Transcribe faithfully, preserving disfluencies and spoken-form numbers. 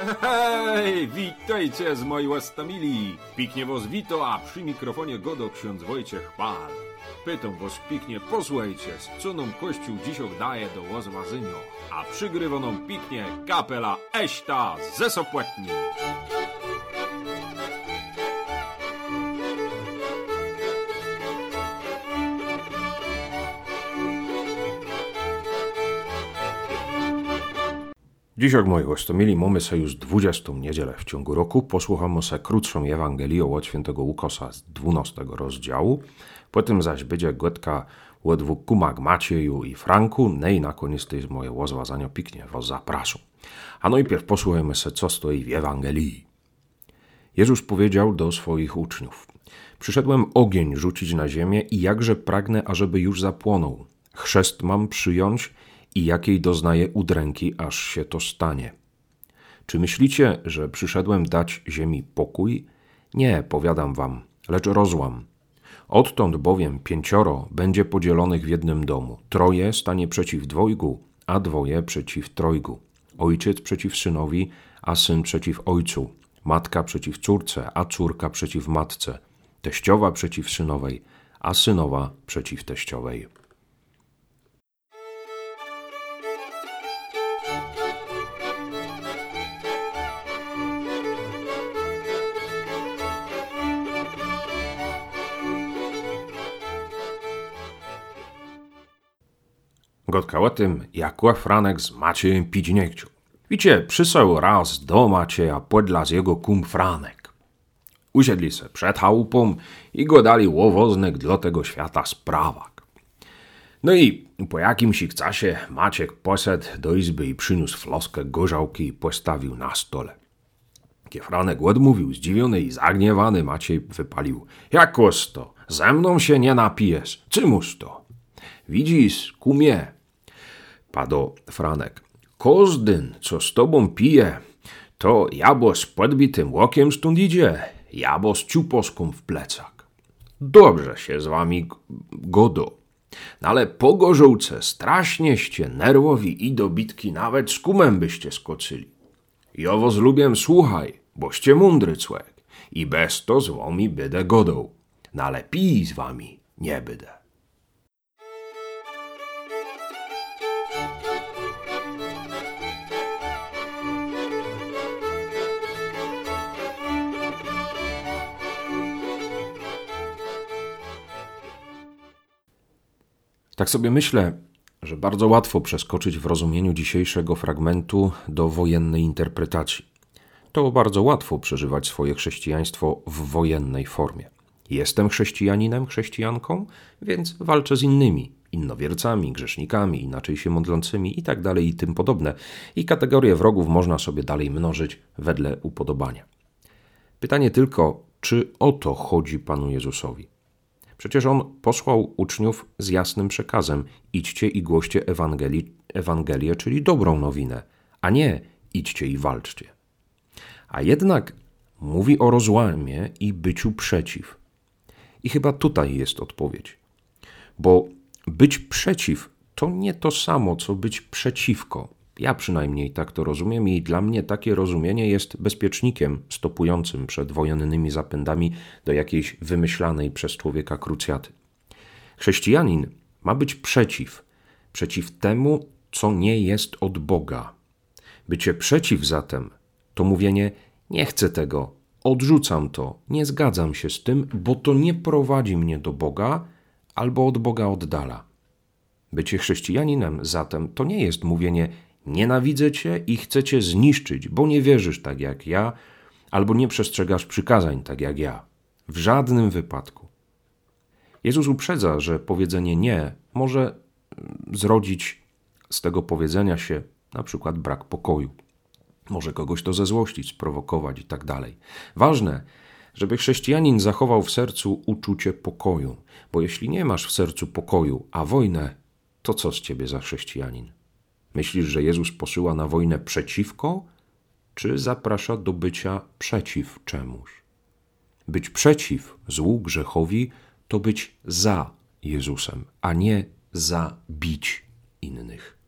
Hej, witajcie z mojej łastamili. Piknie was wito, a przy mikrofonie godo ksiądz Wojciech Pal. Pytam was piknie, posłuchajcie, co nam Kościół dzisiaj daje do łazwazynio, a przygrywa nam piknie kapela Eśta ze Sopłetni. Dzisiaj, moi łastamili, mamy se już dwudziestą niedzielę w ciągu roku. Posłuchamy se krótszą Ewangelię od świętego Łukasza z dwunastego rozdziału. Potem zaś będzie gotka od dwóch kumak Macieju i Franku. No i na koniec to jest moje łazwazanie piknie was zapraszam. A najpierw posłuchajmy se, co stoi w Ewangelii. Jezus powiedział do swoich uczniów: przyszedłem ogień rzucić na ziemię i jakże pragnę, ażeby już zapłonął. Chrzest mam przyjąć i jakiej doznaję udręki, aż się to stanie. Czy myślicie, że przyszedłem dać ziemi pokój? Nie, powiadam wam, lecz rozłam. Odtąd bowiem pięcioro będzie podzielonych w jednym domu. Troje stanie przeciw dwojgu, a dwoje przeciw trojgu. Ojciec przeciw synowi, a syn przeciw ojcu. Matka przeciw córce, a córka przeciw matce. Teściowa przeciw synowej, a synowa przeciw teściowej. Gotka o tym, jak Franek z Maciejem pić nie chciał. Wiecie, przysłał raz do Macieja podla z jego kum Franek. Usiedli se przed chałupą i go dali łowoznek dla tego świata sprawak. No i po jakimś czasie Maciek poszedł do izby i przyniósł floskę gorzałki i postawił na stole. Kiedy Franek odmówił, zdziwiony i zagniewany, Maciej wypalił: jakoż to, ze mną się nie napijesz, czymuż to? Widzisz, kumie, padł Franek, kozdyn, co z tobą pije, to jabo z podbitym łokiem stąd idzie, jabo z ciuposką w plecach. Dobrze się z wami godo, no ale po gorzółce strasznieście nerwowi i dobitki nawet z kumem byście skoczyli. Jowo z lubiem słuchaj, boście mądry człowiek i bez to z wami bydę godą, no ale pij z wami nie bydę. Tak sobie myślę, że bardzo łatwo przeskoczyć w rozumieniu dzisiejszego fragmentu do wojennej interpretacji. To bardzo łatwo przeżywać swoje chrześcijaństwo w wojennej formie. Jestem chrześcijaninem, chrześcijanką, więc walczę z innymi, innowiercami, grzesznikami, inaczej się modlącymi i tak dalej i tym podobne. I kategorie wrogów można sobie dalej mnożyć wedle upodobania. Pytanie tylko, czy o to chodzi Panu Jezusowi? Przecież On posłał uczniów z jasnym przekazem: idźcie i głoście Ewangelii, Ewangelię, czyli dobrą nowinę, a nie idźcie i walczcie. A jednak mówi o rozłamie i byciu przeciw. I chyba tutaj jest odpowiedź. Bo być przeciw to nie to samo, co być przeciwko. Ja przynajmniej tak to rozumiem i dla mnie takie rozumienie jest bezpiecznikiem stopującym przed wojennymi zapędami do jakiejś wymyślanej przez człowieka krucjaty. Chrześcijanin ma być przeciw, przeciw temu, co nie jest od Boga. Bycie przeciw zatem to mówienie: nie chcę tego, odrzucam to, nie zgadzam się z tym, bo to nie prowadzi mnie do Boga albo od Boga oddala. Bycie chrześcijaninem zatem to nie jest mówienie: nienawidzę cię i chcę cię zniszczyć, bo nie wierzysz tak jak ja, albo nie przestrzegasz przykazań tak jak ja. W żadnym wypadku. Jezus uprzedza, że powiedzenie nie może zrodzić z tego powiedzenia się na przykład brak pokoju. Może kogoś to zezłościć, sprowokować i tak dalej. Ważne, żeby chrześcijanin zachował w sercu uczucie pokoju, bo jeśli nie masz w sercu pokoju, a wojnę, to co z ciebie za chrześcijanin? Myślisz, że Jezus posyła na wojnę przeciwko, czy zaprasza do bycia przeciw czemuś? Być przeciw złu, grzechowi, to być za Jezusem, a nie zabić innych.